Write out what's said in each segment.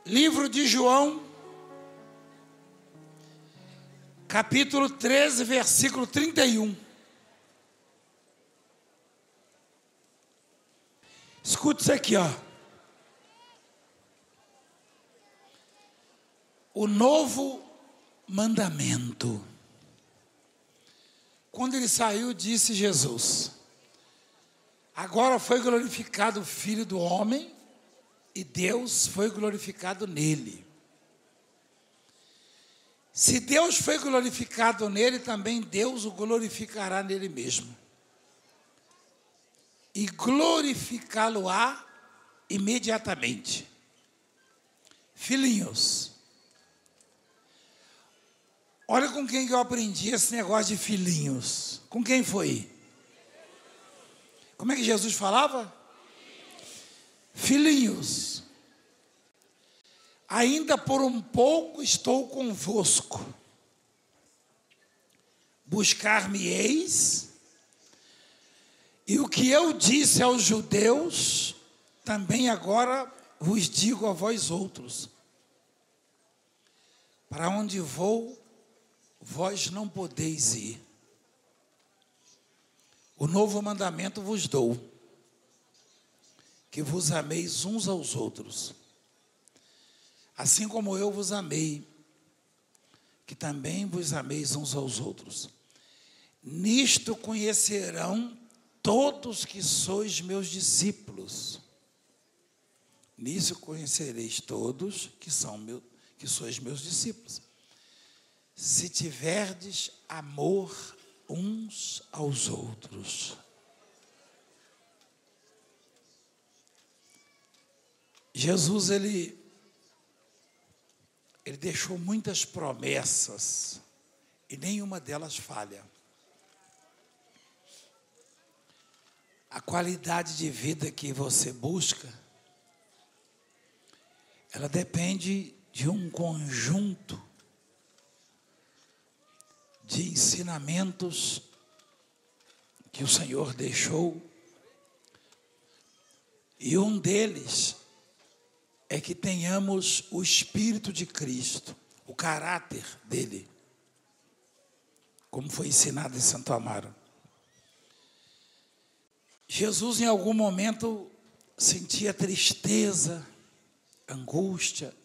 Livro de João, capítulo 13, versículo 31. Escute isso aqui, ó. O novo mandamento. Quando ele saiu, disse Jesus: agora foi glorificado o Filho do Homem, e Deus foi glorificado nele. Se Deus foi glorificado nele, também Deus o glorificará nele mesmo. E glorificá-lo-á imediatamente. Filhinhos, olha com quem que eu aprendi esse negócio de filhinhos. Com quem foi? Como é que Jesus falava? Filhinhos, ainda por um pouco estou convosco. Buscar-me-eis, e o que eu disse aos judeus, também agora vos digo a vós outros. Para onde vou, vós não podeis ir. O novo mandamento vos dou, que vos ameis uns aos outros, assim como eu vos amei, que também vos ameis uns aos outros. Nisto conhecerão todos que sois meus discípulos. Nisso conhecereis todos que sois meus discípulos, se tiverdes amor uns aos outros. Jesus, ele deixou muitas promessas e nenhuma delas falha. A qualidade de vida que você busca, ela depende de um conjunto de ensinamentos que o Senhor deixou, e um deles é que tenhamos o Espírito de Cristo, o caráter dele, como foi ensinado em Santo Amaro. Jesus, em algum momento, sentia tristeza, angústia,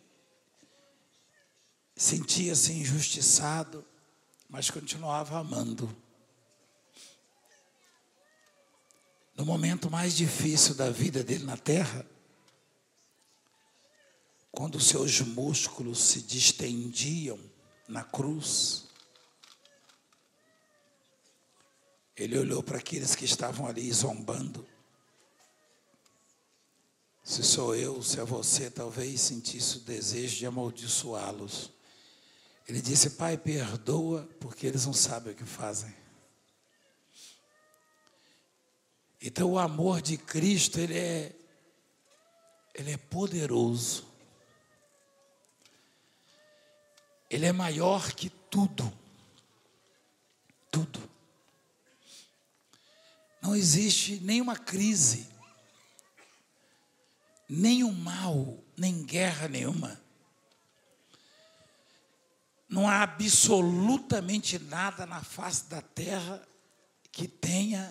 sentia-se injustiçado, mas continuava amando. No momento mais difícil da vida dele na terra, quando seus músculos se distendiam na cruz, ele olhou para aqueles que estavam ali zombando. Se sou eu, se é você, talvez sentisse o desejo de amaldiçoá-los. Ele disse: Pai, perdoa, porque eles não sabem o que fazem. Então o amor de Cristo, ele é poderoso. Ele é maior que tudo. Tudo. Não existe nenhuma crise, nenhum mal, nem guerra nenhuma. Não há absolutamente nada na face da terra que tenha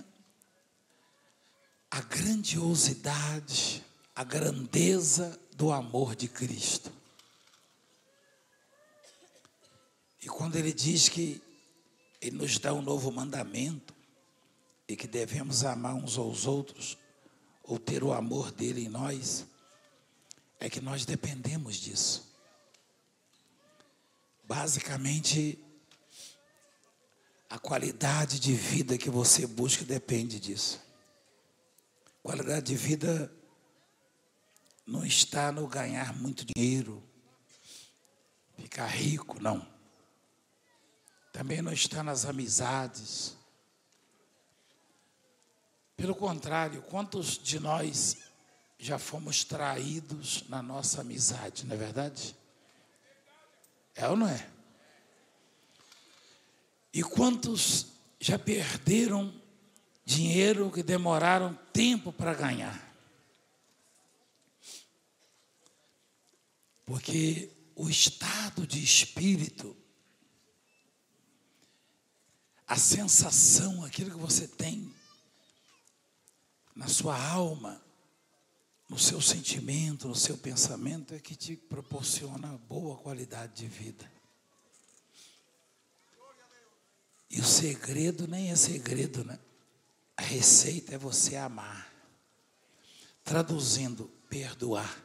a grandiosidade, a grandeza do amor de Cristo. E quando ele diz que ele nos dá um novo mandamento e que devemos amar uns aos outros, ou ter o amor dele em nós, é que nós dependemos disso. Basicamente, a qualidade de vida que você busca depende disso. Qualidade de vida não está no ganhar muito dinheiro, ficar rico, não. Também não está nas amizades. Pelo contrário, quantos de nós já fomos traídos na nossa amizade, não é verdade? É ou não é? E quantos já perderam dinheiro que demoraram tempo para ganhar? Porque o estado de espírito, a sensação, aquilo que você tem na sua alma, no seu sentimento, no seu pensamento, é que te proporciona boa qualidade de vida. E o segredo nem é segredo, né? A receita é você amar. Traduzindo, perdoar.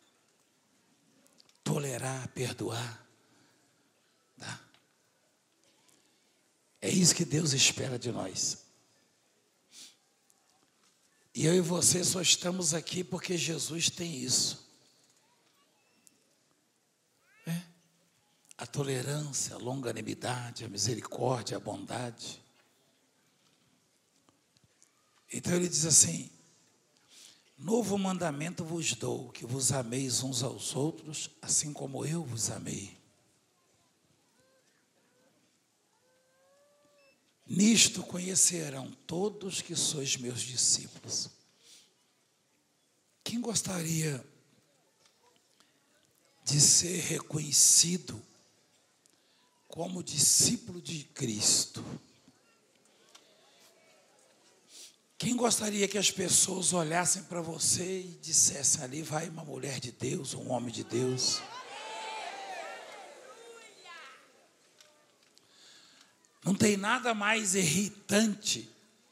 Tolerar, perdoar. Tá? É isso que Deus espera de nós. E eu e você só estamos aqui porque Jesus tem isso. A tolerância, a longanimidade, a misericórdia, a bondade. Então ele diz assim: novo mandamento vos dou, que vos ameis uns aos outros, assim como eu vos amei. Nisto conhecerão todos que sois meus discípulos. Quem gostaria de ser reconhecido como discípulo de Cristo? Quem gostaria que as pessoas olhassem para você e dissessem: ali vai uma mulher de Deus, um homem de Deus? Não tem nada mais irritante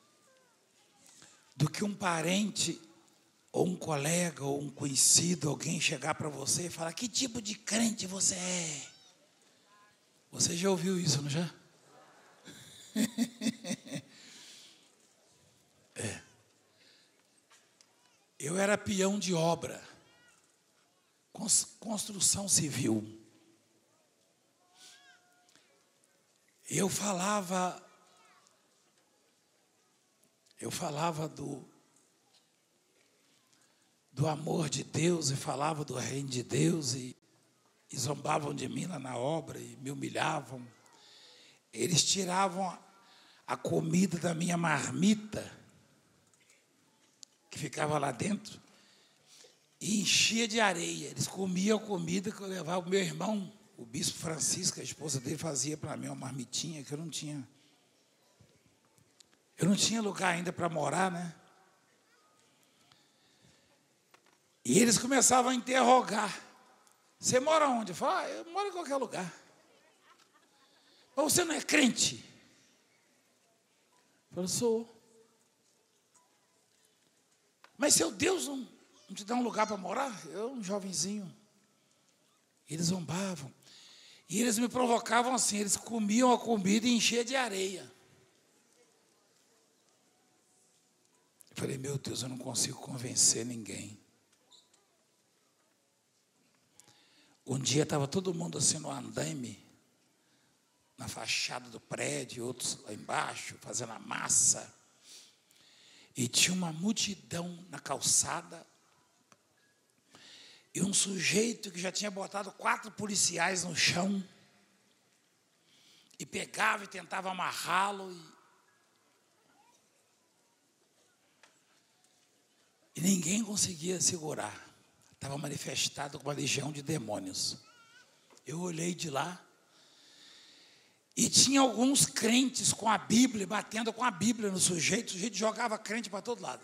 do que um parente, ou um colega, ou um conhecido, alguém chegar para você e falar: que tipo de crente você é? Você já ouviu isso, não já? Eu era peão de obra, construção civil. Eu falava do amor de Deus, e falava do reino de Deus, e zombavam de mim lá na obra, e me humilhavam. Eles tiravam a comida da minha marmita, que ficava lá dentro, e enchia de areia. Eles comiam a comida que eu levava. O meu irmão, o bispo Francisco, a esposa dele, fazia para mim uma marmitinha que eu não tinha lugar ainda para morar, né? E eles começavam a interrogar: você mora onde? Eu falava: eu moro em qualquer lugar. Mas você não é crente? Eu falei: sou. Mas seu Deus não te dá um lugar para morar? Eu, um jovenzinho. Eles zombavam. E eles me provocavam assim: eles comiam a comida e enchiam de areia. Eu falei: meu Deus, eu não consigo convencer ninguém. Um dia estava todo mundo assim no andaime, na fachada do prédio, outros lá embaixo, fazendo a massa. E tinha uma multidão na calçada. E um sujeito que já tinha botado 4 policiais no chão. E pegava e tentava amarrá-lo. E ninguém conseguia segurar. Estava manifestado com uma legião de demônios. Eu olhei de lá. E tinha alguns crentes com a Bíblia, batendo com a Bíblia no sujeito. O sujeito jogava crente para todo lado.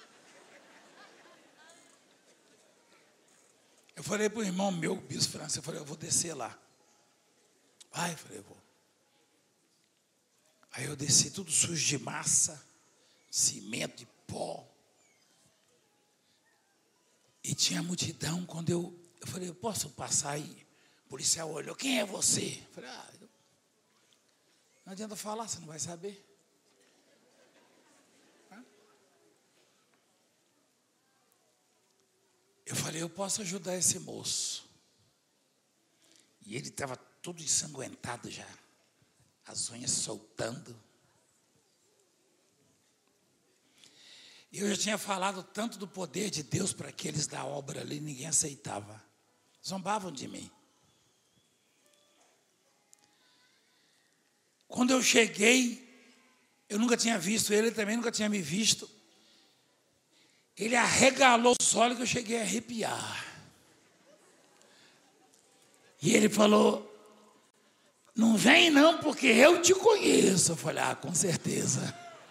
Eu falei para o irmão meu, o bispo Francisco, eu falei: eu vou descer lá. Vai, eu falei: eu vou. Aí eu desci tudo sujo de massa, cimento, de pó. E tinha multidão. Quando eu falei: eu posso passar aí? O policial olhou: quem é você? Eu falei: não adianta falar, você não vai saber. Eu falei: eu posso ajudar esse moço. E ele estava todo ensanguentado já, as unhas soltando. Eu já tinha falado tanto do poder de Deus para aqueles da obra ali, ninguém aceitava. Zombavam de mim. Quando eu cheguei, eu nunca tinha visto ele também nunca tinha me visto. Ele arregalou os olhos que eu cheguei a arrepiar. E ele falou, não vem não, porque eu te conheço. Eu falei, com certeza.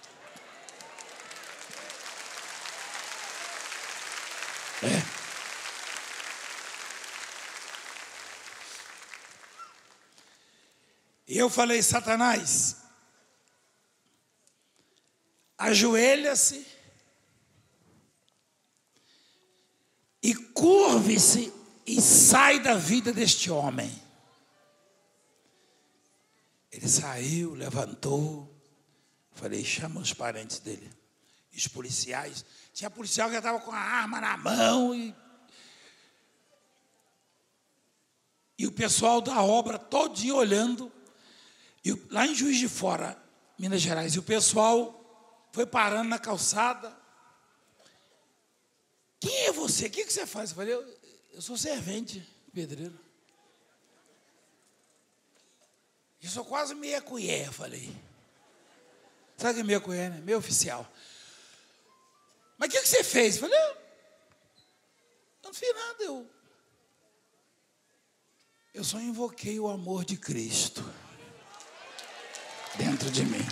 E eu falei, Satanás, ajoelha-se e curve-se e sai da vida deste homem. Ele saiu, levantou. Falei, chama os parentes dele. E os policiais. Tinha policial que estava com a arma na mão. E o pessoal da obra todinho olhando. E lá em Juiz de Fora, Minas Gerais. E o pessoal foi parando na calçada. Quem é você? O que você faz? Eu falei, eu sou servente, pedreiro. Eu sou quase meia colher, falei. Sabe o que é meia colher, né? Meio oficial. Mas o que você fez? Eu falei, eu não fiz nada. Eu só invoquei o amor de Cristo dentro de mim.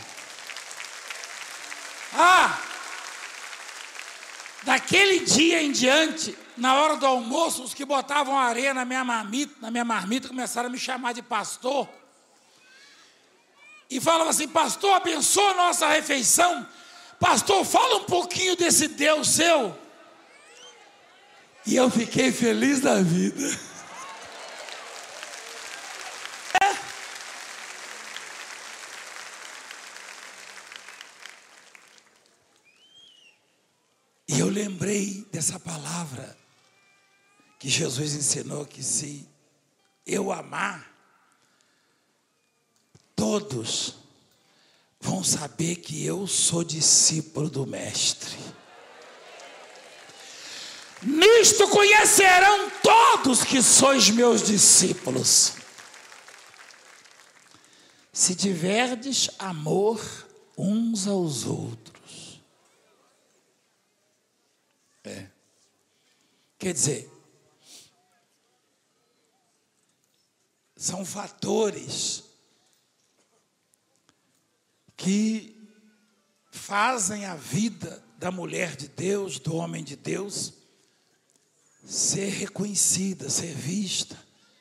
Daquele dia em diante, na hora do almoço, os que botavam areia na minha marmita começaram a me chamar de pastor. E falavam assim, pastor, abençoa a nossa refeição. Pastor, fala um pouquinho desse Deus seu. E eu fiquei feliz da vida. E eu lembrei dessa palavra que Jesus ensinou, que se eu amar, todos vão saber que eu sou discípulo do Mestre. Nisto conhecerão todos que sois meus discípulos, se tiverdes amor uns aos outros. Quer dizer, são fatores que fazem a vida da mulher de Deus, do homem de Deus, ser reconhecida, ser vista.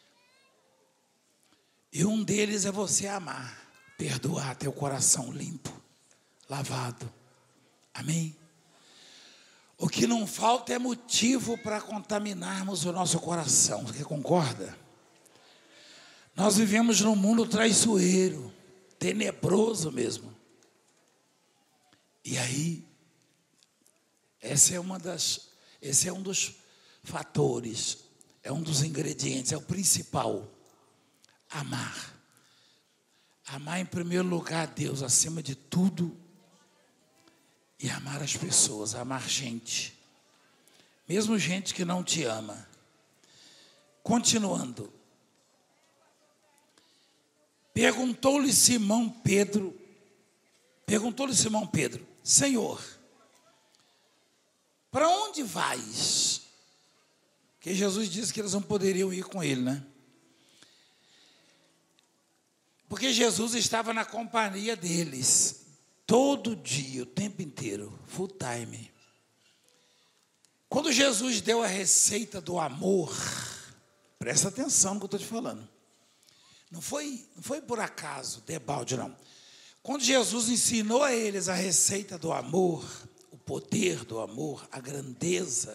E um deles é você amar, perdoar, ter o coração limpo, lavado. Amém? O que não falta é motivo para contaminarmos o nosso coração. Você concorda? Nós vivemos num mundo traiçoeiro, tenebroso mesmo. E aí, esse é um dos fatores, é um dos ingredientes, é o principal. Amar. Amar em primeiro lugar a Deus acima de tudo. E amar as pessoas, amar gente. Mesmo gente que não te ama. Continuando. Perguntou-lhe Simão Pedro, Senhor, para onde vais? Porque Jesus disse que eles não poderiam ir com ele, né? Porque Jesus estava na companhia deles. Todo dia, o tempo inteiro, full time. Quando Jesus deu a receita do amor, presta atenção no que eu estou te falando. Não foi por acaso, debalde não. Quando Jesus ensinou a eles a receita do amor, o poder do amor, a grandeza,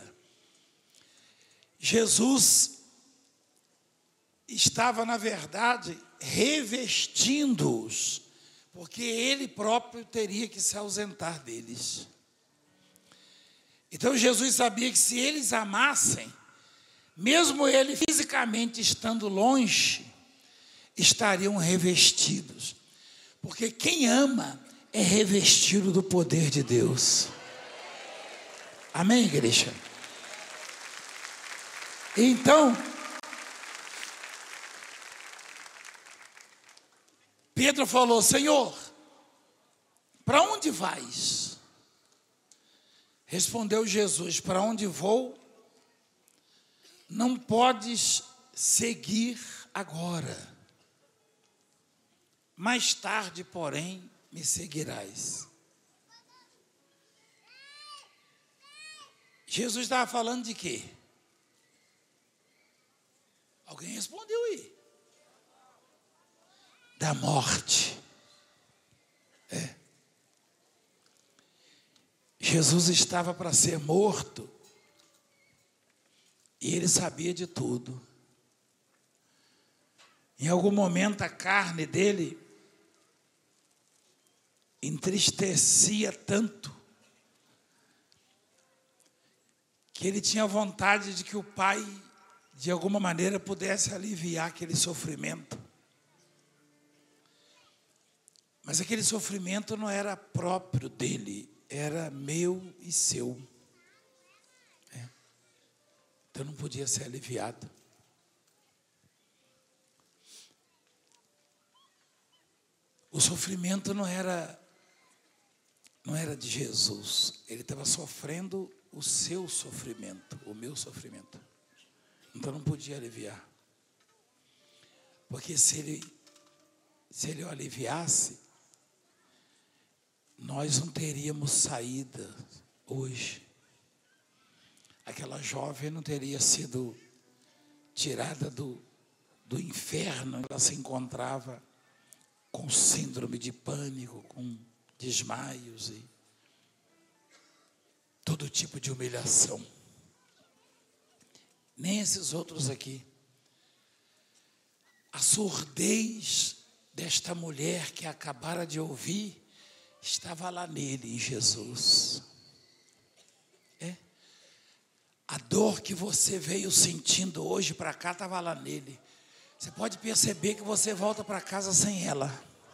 Jesus estava, na verdade, revestindo-os, porque ele próprio teria que se ausentar deles. Então Jesus sabia que se eles amassem, mesmo ele fisicamente estando longe, estariam revestidos. Porque quem ama é revestido do poder de Deus. Amém, igreja? Então, Pedro falou, Senhor, para onde vais? Respondeu Jesus, para onde vou? Não podes seguir agora. Mais tarde, porém, me seguirás. Jesus estava falando de quê? Alguém respondeu aí. Da morte. Jesus estava para ser morto. E ele sabia de tudo. Em algum momento a carne dele entristecia tanto que ele tinha vontade de que o Pai, de alguma maneira, pudesse aliviar aquele sofrimento. Mas aquele sofrimento não era próprio dele, era meu e seu. Então não podia ser aliviado. O sofrimento não era de Jesus. Ele estava sofrendo o seu sofrimento, o meu sofrimento. Então não podia aliviar. Porque se ele o aliviasse, nós não teríamos saída hoje. Aquela jovem não teria sido tirada do inferno. Ela se encontrava com síndrome de pânico, com desmaios e todo tipo de humilhação. Nem esses outros aqui. A surdez desta mulher que acabara de ouvir estava lá nele, em Jesus. A dor que você veio sentindo hoje para cá estava lá nele. Você pode perceber que você volta para casa sem ela.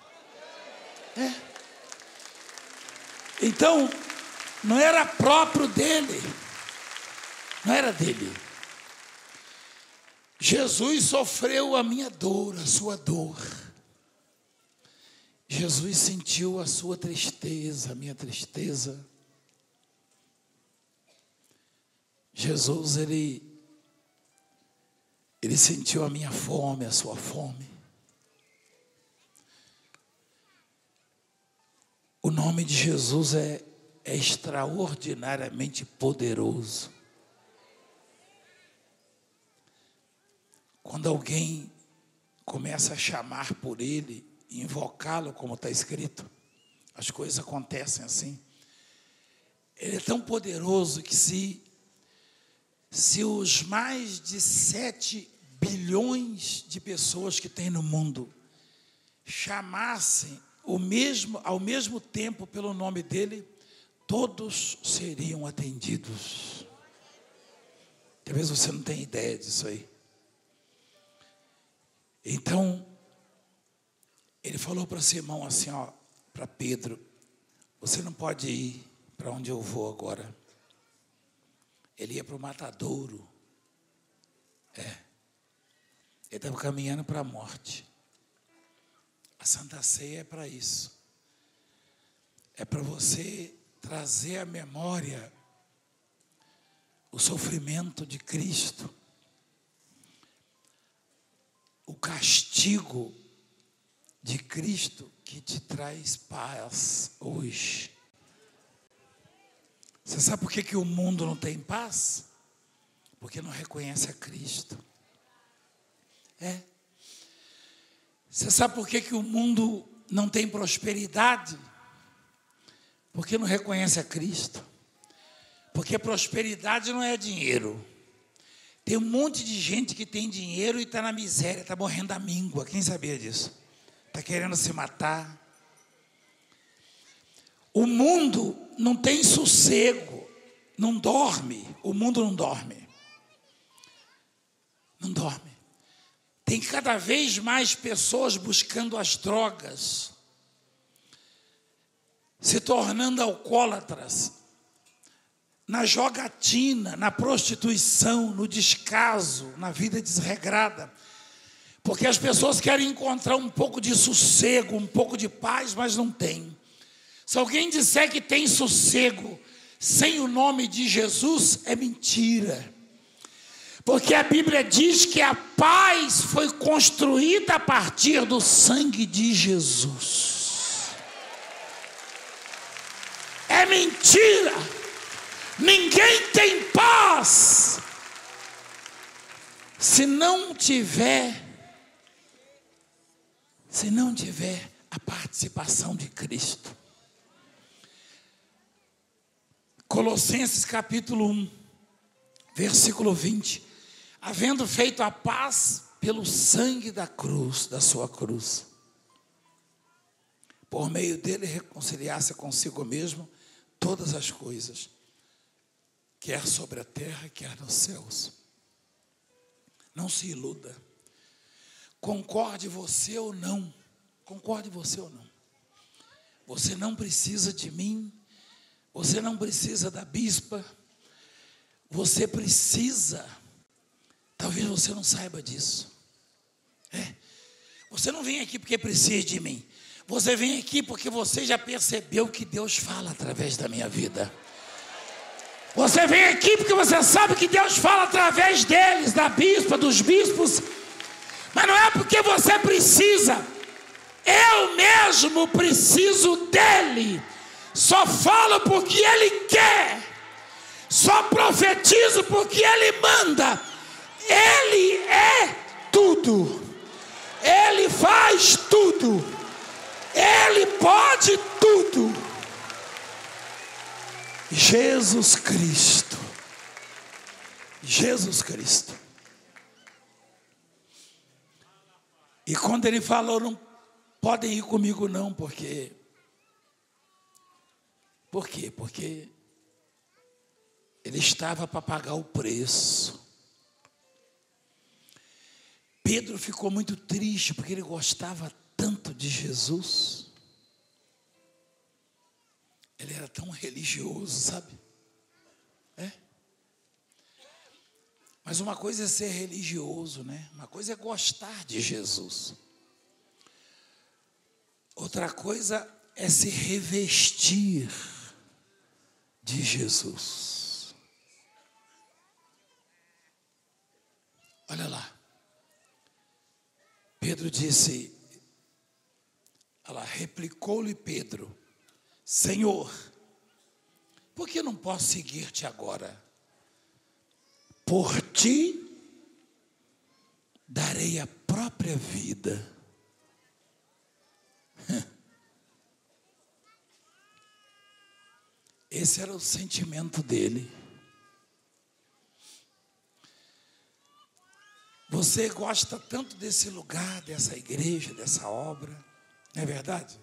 Então, não era próprio dele. Não era dele. Jesus sofreu a minha dor, a sua dor. Jesus sentiu a sua tristeza, a minha tristeza. Jesus, ele sentiu a minha fome, a sua fome. O nome de Jesus é extraordinariamente poderoso. Quando alguém começa a chamar por ele, invocá-lo, como está escrito, as coisas acontecem assim. Ele é tão poderoso que se os mais de 7 bilhões de pessoas que tem no mundo chamassem ao mesmo tempo pelo nome dele, todos seriam atendidos. Talvez você não tenha ideia disso aí. Então, ele falou para Simão assim, para Pedro: você não pode ir para onde eu vou agora. Ele ia para o matadouro. Ele estava caminhando para a morte. A Santa Ceia é para isso. É para você trazer à memória o sofrimento de Cristo, o castigo de Cristo que te traz paz hoje. Você sabe por que o mundo não tem paz? Porque não reconhece a Cristo. Você sabe por que o mundo não tem prosperidade? Porque não reconhece a Cristo. Porque prosperidade não é dinheiro. Tem um monte de gente que tem dinheiro e está na miséria, está morrendo da míngua. Quem sabia disso? Está querendo se matar. O mundo não tem sossego, não dorme. O mundo não dorme. Não dorme. Tem cada vez mais pessoas buscando as drogas, se tornando alcoólatras, na jogatina, na prostituição, no descaso, na vida desregrada. Porque as pessoas querem encontrar um pouco de sossego, um pouco de paz, mas não tem. Se alguém disser que tem sossego sem o nome de Jesus, é mentira. Porque a Bíblia diz que a paz foi construída a partir do sangue de Jesus. É mentira. Ninguém tem paz se não tiver a participação de Cristo. Colossenses capítulo 1, versículo 20. Havendo feito a paz pelo sangue da cruz, da sua cruz, por meio dele reconciliar-se consigo mesmo todas as coisas, quer sobre a terra, quer nos céus. Não se iluda. Concorde você ou não. Você não precisa de mim. Você não precisa da bispa. Você precisa. Talvez você não saiba disso. Você não vem aqui porque precisa de mim. Você vem aqui porque você já percebeu que Deus fala através da minha vida. Você vem aqui porque você sabe que Deus fala através deles, da bispa, dos bispos. Mas não é porque você precisa. Eu mesmo preciso dele. Só falo porque ele quer. Só profetizo porque ele manda. Ele é tudo. Ele faz tudo. Ele pode tudo. Jesus Cristo. Jesus Cristo. E quando ele falou, não podem ir comigo não, porque... Por quê? Porque ele estava para pagar o preço. Pedro ficou muito triste, porque ele gostava tanto de Jesus. Ele era tão religioso, sabe? Mas uma coisa é ser religioso, né? Uma coisa é gostar de Jesus. Outra coisa é se revestir de Jesus. Olha lá. Pedro disse, replicou-lhe Pedro: Senhor, por que não posso seguir-te agora? Por ti darei a própria vida. Esse era o sentimento dele. Você gosta tanto desse lugar, dessa igreja, dessa obra, não é verdade?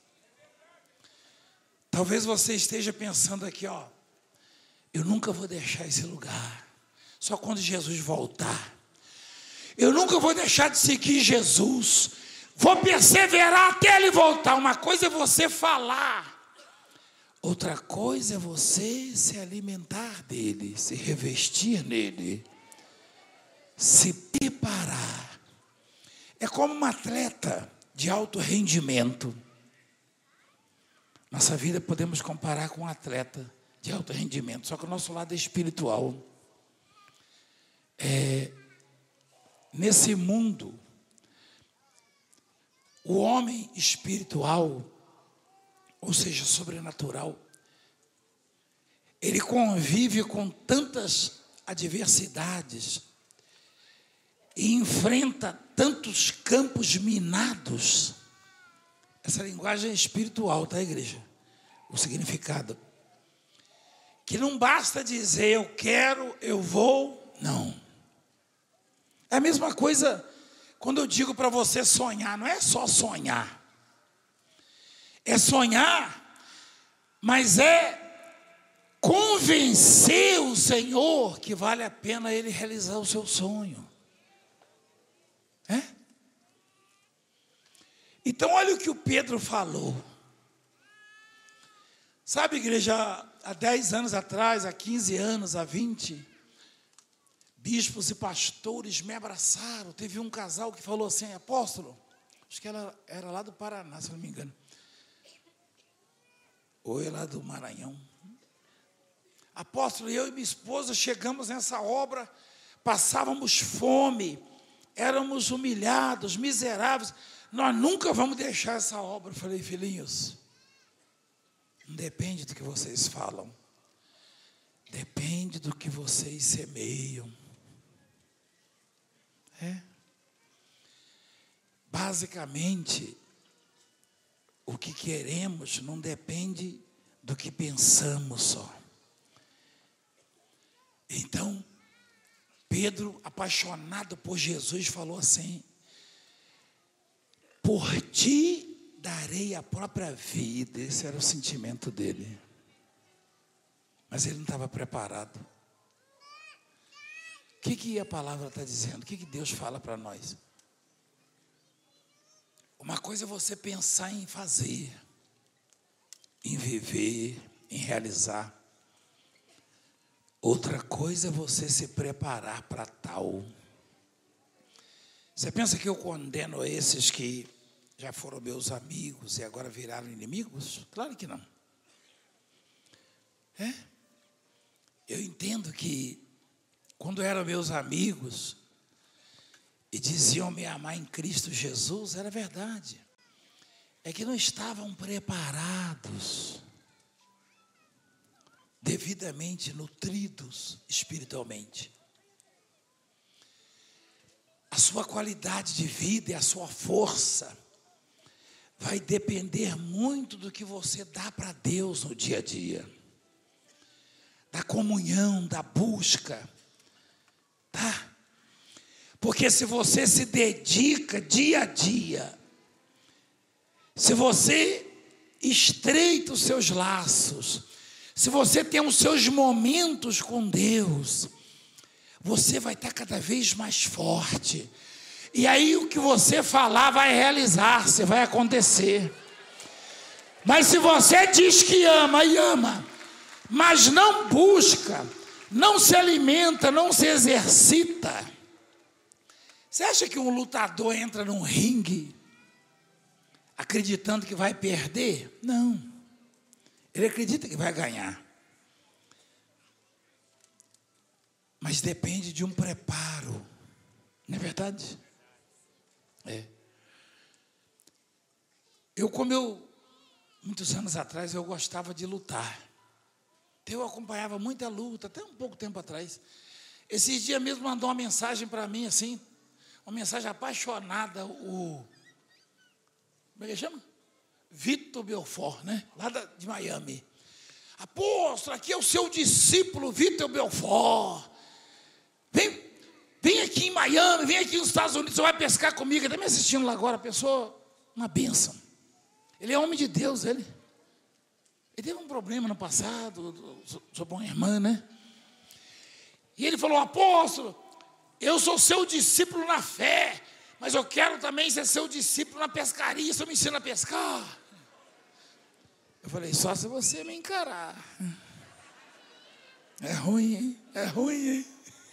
Talvez você esteja pensando aqui, eu nunca vou deixar esse lugar, só quando Jesus voltar. Eu nunca vou deixar de seguir Jesus, vou perseverar até ele voltar. Uma coisa é você falar, outra coisa é você se alimentar dele, se revestir nele, se preparar. É como um atleta de alto rendimento. Nossa vida podemos comparar com um atleta de alto rendimento, só que o nosso lado é espiritual. Nesse mundo, o homem espiritual, ou seja, sobrenatural, ele convive com tantas adversidades e enfrenta tantos campos minados. Essa linguagem é espiritual, tá, igreja? O significado. Que não basta dizer eu quero, eu vou, não. É a mesma coisa quando eu digo para você sonhar, não é só sonhar. É sonhar, mas é convencer o Senhor que vale a pena Ele realizar o seu sonho. Então olha o que o Pedro falou. Sabe, igreja, há 10 anos atrás, há 15 anos, há 20, bispos e pastores me abraçaram. Teve um casal que falou assim: apóstolo, acho que ela era lá do Paraná, se não me engano, ou é lá do Maranhão. Apóstolo, eu e minha esposa chegamos nessa obra passávamos fome, éramos humilhados, miseráveis. Nós nunca vamos deixar essa obra. Eu falei, filhinhos, não depende do que vocês falam, depende do que vocês semeiam. Basicamente, o que queremos não depende do que pensamos só. Então, Pedro, apaixonado por Jesus, falou assim: por ti darei a própria vida. Esse era o sentimento dele. Mas ele não estava preparado. O que a palavra está dizendo? O que Deus fala para nós? Uma coisa é você pensar em fazer, em viver, em realizar. Outra coisa é você se preparar para tal. Você pensa que eu condeno esses que já foram meus amigos e agora viraram inimigos? Claro que não. Eu entendo que quando eram meus amigos e diziam me amar em Cristo Jesus, era verdade. É que não estavam preparados, devidamente nutridos espiritualmente. A sua qualidade de vida e a sua força vai depender muito do que você dá para Deus no dia a dia. Da comunhão, da busca, tá? Porque se você se dedica dia a dia, se você estreita os seus laços, se você tem os seus momentos com Deus, você vai estar cada vez mais forte. E aí o que você falar vai realizar-se, vai acontecer. Mas se você diz que ama e ama, mas não busca, não se alimenta, não se exercita, você acha que um lutador entra num ringue acreditando que vai perder? Não. Ele acredita que vai ganhar. Mas depende de um preparo. Não é verdade? Muitos anos atrás, eu gostava de lutar. Então, eu acompanhava muita luta, até um pouco tempo atrás. Esses dias mesmo mandou uma mensagem para mim, assim, uma mensagem apaixonada, como é que chama? Vitor Belfort, né? Lá de Miami. Apóstolo, aqui é o seu discípulo Vitor Belfort. Vem aqui em Miami, vem aqui nos Estados Unidos, você vai pescar comigo. Ele está me assistindo lá agora, pessoa, uma bênção. Ele é homem de Deus, ele teve um problema no passado, sobre uma irmã, né? E ele falou, apóstolo, eu sou seu discípulo na fé, mas eu quero também ser seu discípulo na pescaria, você me ensina a pescar. Eu falei, só se você me encarar. É ruim, hein? É ruim, hein?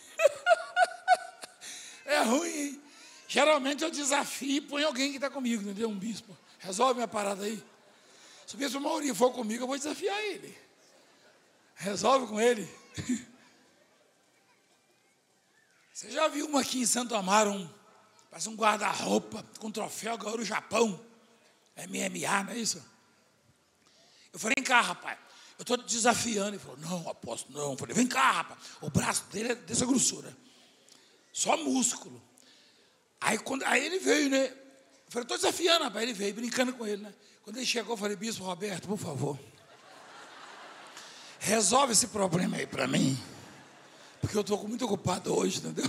É ruim, hein? Geralmente eu desafio e põe alguém que está comigo, entendeu? Um bispo. Resolve minha parada aí. Se o bispo Maurinho for comigo, eu vou desafiar ele. Resolve com ele. Você já viu uma aqui em Santo Amaro, parece um guarda-roupa com troféu, ganhou no Japão. MMA, não é isso? Eu falei, vem cá, rapaz. Eu estou te desafiando. Ele falou, não, apóstolo, não. Eu falei, vem cá, rapaz. O braço dele é dessa grossura. Só músculo. Aí ele veio, né? Eu falei, estou desafiando, rapaz. Ele veio, brincando com ele, né? Quando ele chegou, eu falei, bispo Roberto, por favor, resolve esse problema aí para mim. Porque eu estou muito ocupado hoje, entendeu?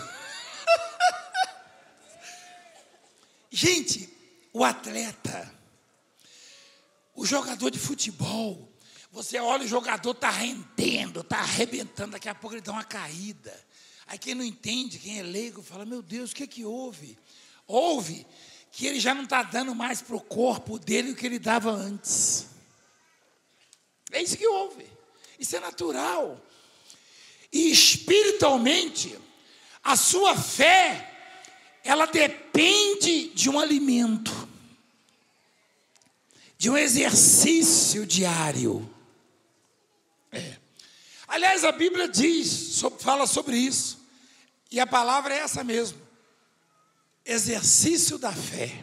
Gente, o atleta, o jogador de futebol, você olha, o jogador está rendendo, está arrebentando, daqui a pouco ele dá uma caída. Aí quem não entende, quem é leigo, fala, meu Deus, o que houve? Houve que ele já não está dando mais para o corpo dele o que ele dava antes. É isso que houve. Isso é natural. E espiritualmente, a sua fé, ela depende de um alimento, de um exercício diário. Aliás, a Bíblia fala sobre isso. E a palavra é essa mesmo. Exercício da fé.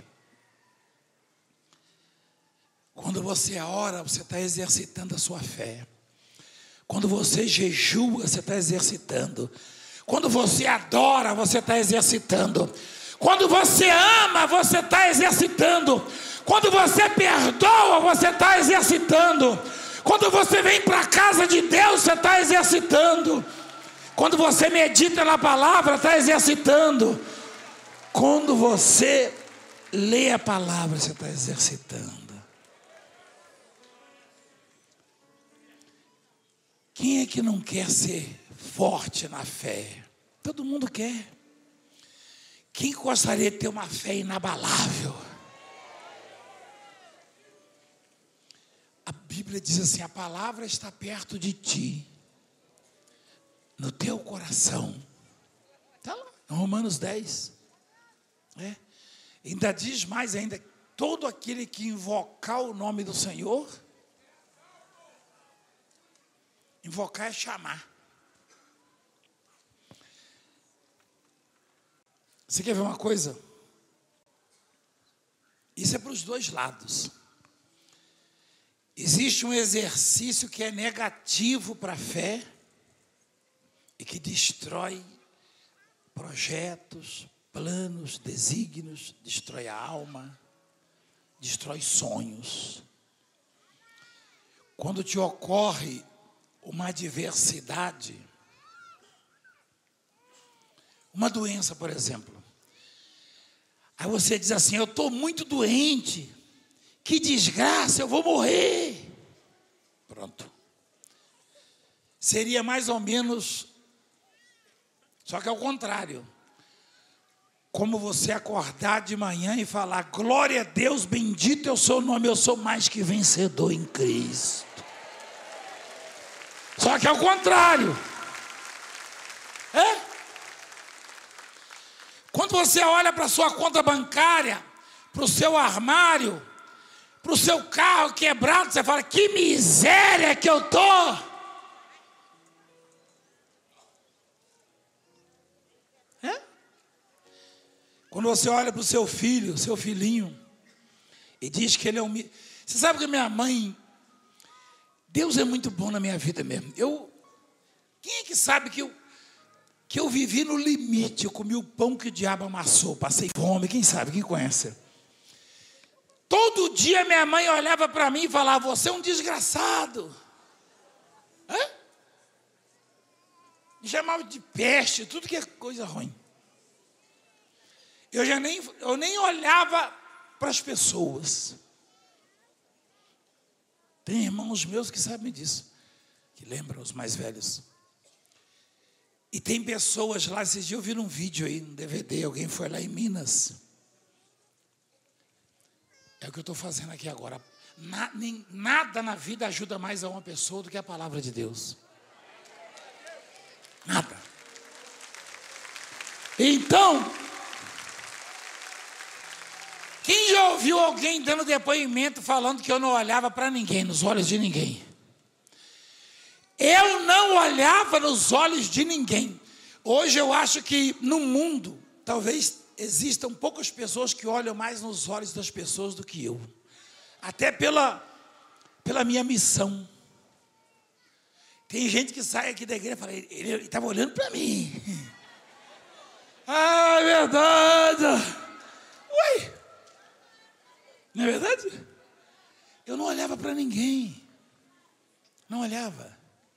Quando você ora, você está exercitando a sua fé. Quando você jejua, você está exercitando. Quando você adora, você está exercitando. Quando você ama, você está exercitando. Quando você perdoa, você está exercitando. Quando você vem para a casa de Deus, você está exercitando. Quando você medita na palavra, está exercitando. Quando você lê a palavra, você está exercitando. Quem é que não quer ser forte na fé? Todo mundo quer. Quem gostaria de ter uma fé inabalável? A Bíblia diz assim: a palavra está perto de ti, no teu coração. Está lá, em Romanos 10. Ainda diz mais ainda: todo aquele que invocar o nome do Senhor. Invocar é chamar. Você quer ver uma coisa? Isso é para os dois lados. Existe um exercício que é negativo para a fé e que destrói projetos, planos, desígnios, destrói a alma, destrói sonhos. Quando te ocorre uma adversidade, uma doença, por exemplo, aí você diz assim: eu estou muito doente, que desgraça, eu vou morrer. Pronto. Seria mais ou menos, só que ao contrário, como você acordar de manhã e falar: glória a Deus, bendito é o seu nome, eu sou mais que vencedor em Cristo. Só que ao contrário. Quando você olha para a sua conta bancária, para o seu armário, para o seu carro quebrado, você fala: que miséria que eu estou. Quando você olha para o seu filho, seu filhinho, e diz que ele é um... Você sabe que minha mãe... Deus é muito bom na minha vida mesmo. Quem é que sabe que eu vivi no limite? Eu comi o pão que o diabo amassou, passei fome. Quem sabe? Quem conhece? Todo dia minha mãe olhava para mim e falava: você é um desgraçado. Me chamava de peste, tudo que é coisa ruim. Eu nem olhava para as pessoas. Tem irmãos meus que sabem disso, que lembram, os mais velhos. E tem pessoas lá, esses dias eu vi num vídeo aí, num DVD, alguém foi lá em Minas. É o que eu estou fazendo aqui agora. Nada na vida ajuda mais a uma pessoa do que a palavra de Deus. Nada. Então, quem já ouviu alguém dando depoimento falando que eu não olhava para ninguém, nos olhos de ninguém? Eu não olhava nos olhos de ninguém. Hoje eu acho que no mundo, talvez existam poucas pessoas que olham mais nos olhos das pessoas do que eu. Até pela minha missão. Tem gente que sai aqui da igreja e fala: ele estava olhando para mim. Ah, é verdade. Ué, não é verdade? Eu não olhava para ninguém. Não olhava.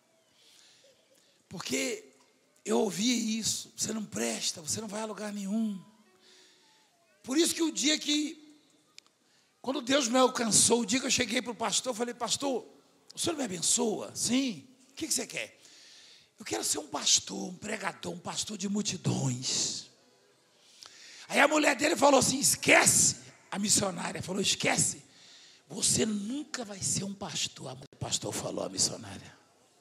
Porque eu ouvia isso: você não presta, você não vai a lugar nenhum. Por isso que o dia quando Deus me alcançou, o dia que eu cheguei para o pastor, eu falei: pastor, o senhor me abençoa? Sim. O que você quer? Eu quero ser um pastor, um pregador, um pastor de multidões. Aí a mulher dele falou assim: esquece. A missionária falou: esquece. Você nunca vai ser um pastor. O pastor falou, a missionária.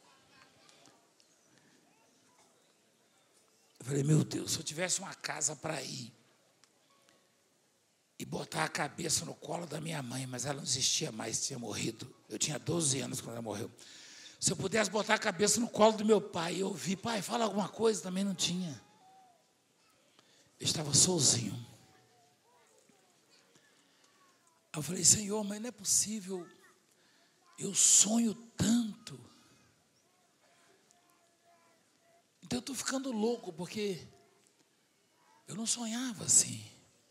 Eu falei: meu Deus, se eu tivesse uma casa para ir e botar a cabeça no colo da minha mãe, mas ela não existia mais, tinha morrido. Eu tinha 12 anos quando ela morreu. Se eu pudesse botar a cabeça no colo do meu pai e ouvir: pai, fala alguma coisa, também não tinha. Eu estava sozinho. Eu falei, Senhor, mas não é possível, eu sonho tanto. Então eu estou ficando louco, porque eu não sonhava assim.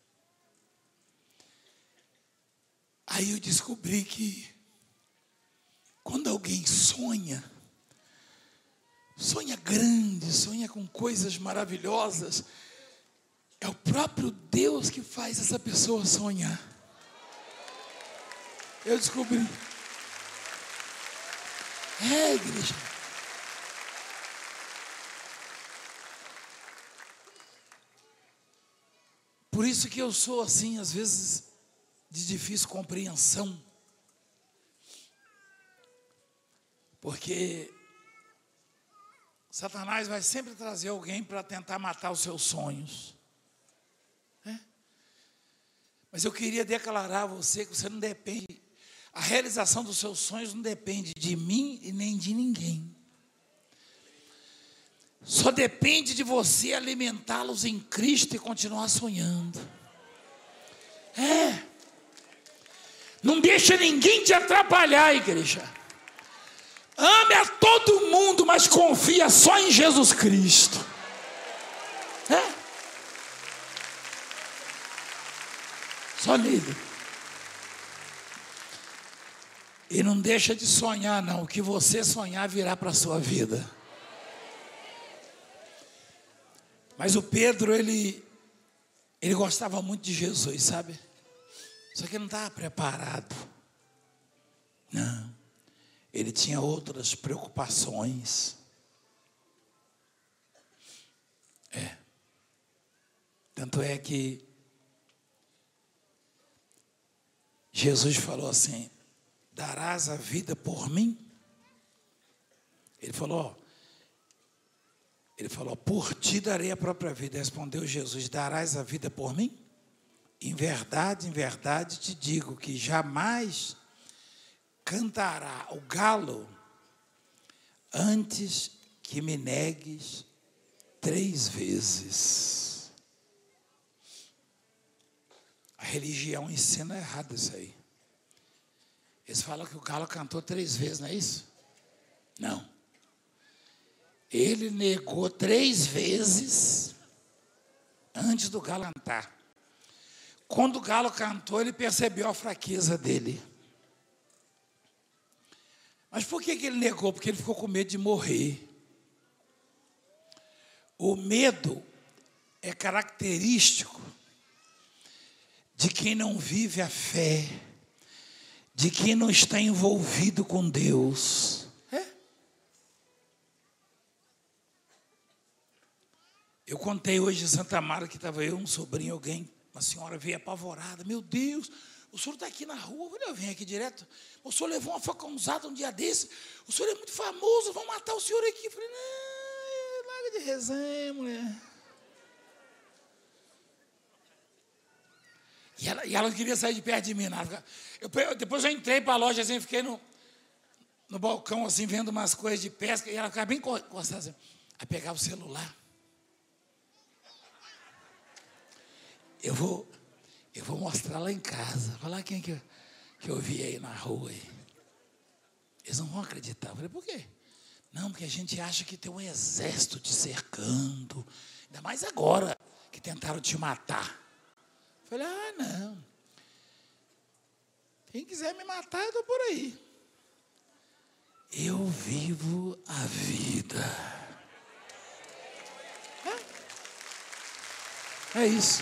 Aí eu descobri que quando alguém sonha grande, sonha com coisas maravilhosas, é o próprio Deus que faz essa pessoa sonhar. Eu descobri. Igreja. Por isso que eu sou assim, às vezes, de difícil compreensão. Porque Satanás vai sempre trazer alguém para tentar matar os seus sonhos. Mas eu queria declarar a você que você não depende, a realização dos seus sonhos não depende de mim e nem de ninguém. Só depende de você alimentá-los em Cristo e continuar sonhando. Não deixa ninguém te atrapalhar, igreja. Ame a todo mundo, mas confia só em Jesus Cristo. Só nele. E não deixa de sonhar, não. O que você sonhar virá para a sua vida. Mas o Pedro, ele gostava muito de Jesus, sabe? Só que ele não estava preparado. Não. Ele tinha outras preocupações. Tanto é que Jesus falou assim: darás a vida por mim? Ele falou, por ti darei a própria vida. Respondeu Jesus: darás a vida por mim? Em verdade te digo que jamais cantará o galo antes que me negues 3 vezes. A religião ensina errado isso aí. Eles falam que o galo cantou 3 vezes, não é isso? Não. Ele negou 3 vezes antes do galo cantar. Quando o galo cantou, ele percebeu a fraqueza dele. Mas por que ele negou? Porque ele ficou com medo de morrer. O medo é característico de quem não vive a fé, de quem não está envolvido com Deus. Eu contei hoje em Santa Mara que estava eu, um sobrinho, alguém, uma senhora veio apavorada. Meu Deus, o senhor está aqui na rua. Eu venho aqui direto. O senhor levou uma faca usada um dia desse. O senhor é muito famoso, vão matar o senhor aqui. Eu falei, não, larga de resenha, mulher. E ela não queria sair de perto de mim. Depois eu entrei para a loja, assim, fiquei no balcão, assim, vendo umas coisas de pesca. E ela ficava bem encostada, assim. Aí pegava o celular. Eu vou mostrar lá em casa. Falar quem que eu vi aí na rua. Aí. Eles não vão acreditar. Eu falei, por quê? Não, porque a gente acha que tem um exército te cercando. Ainda mais agora que tentaram te matar. Eu falei, não. Quem quiser me matar, eu estou por aí. Eu vivo a vida. É isso.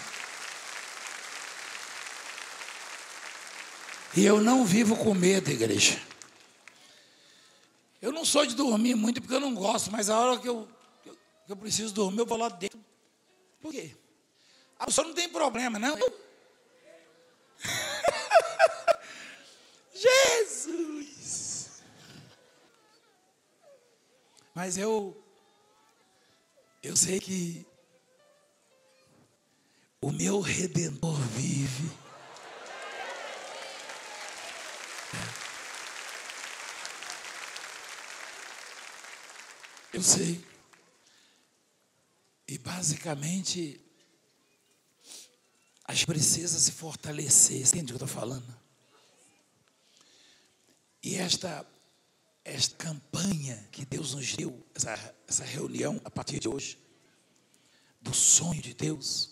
E eu não vivo com medo, igreja. Eu não sou de dormir muito porque eu não gosto, mas a hora que eu preciso dormir, eu vou lá dentro. Por quê? O senhor não tem problema, não? Jesus! Mas eu sei que o meu Redentor vive. Eu sei. E basicamente, A gente precisa se fortalecer. Entende o que eu estou falando? E esta campanha que Deus nos deu, essa reunião a partir de hoje, do sonho de Deus,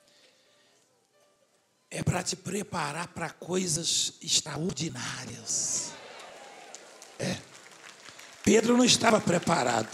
é para te preparar para coisas extraordinárias. Pedro não estava preparado.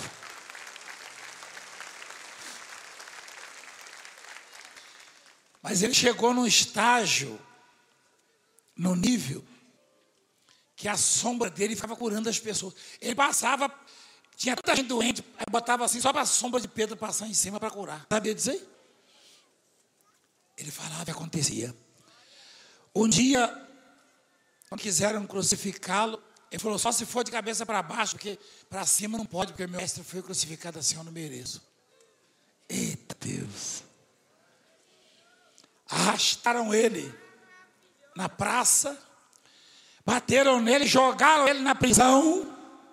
Mas ele chegou num estágio, no nível, que a sombra dele ficava curando as pessoas. Ele passava, tinha tanta gente doente, aí botava assim, só para a sombra de Pedro passar em cima para curar. Sabia dizer? Ele falava e acontecia. Um dia, quando quiseram crucificá-lo, ele falou, só se for de cabeça para baixo, porque para cima não pode, porque meu mestre foi crucificado assim, eu não mereço. Eita Deus! Arrastaram ele na praça, bateram nele, jogaram ele na prisão.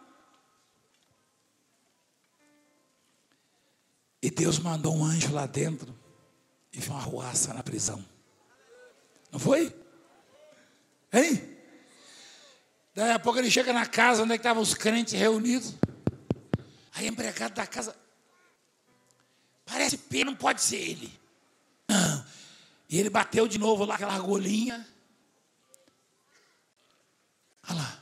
E Deus mandou um anjo lá dentro e fez uma arruaça na prisão. Não foi? Hein? Daí a pouco ele chega na casa onde estavam os crentes reunidos. Aí o empregado da casa, parece Pedro, não pode ser ele. Não. E ele bateu de novo lá aquela argolinha. Olha lá.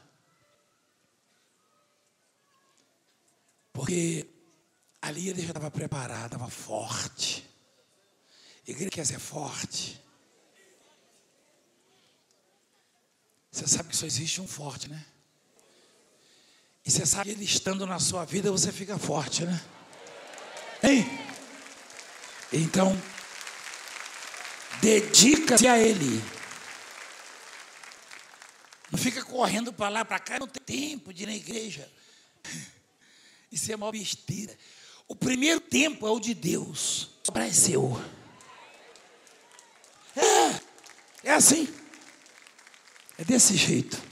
Porque ali ele já estava preparado, estava forte. A igreja quer ser forte. Você sabe que só existe um forte, né? E você sabe que ele estando na sua vida, você fica forte, né? Hein? Então, dedica-se a ele. Não fica correndo para lá, para cá, não tem tempo de ir na igreja. Isso é uma besteira. O primeiro tempo é o de Deus. Sobra é seu. É assim. É desse jeito.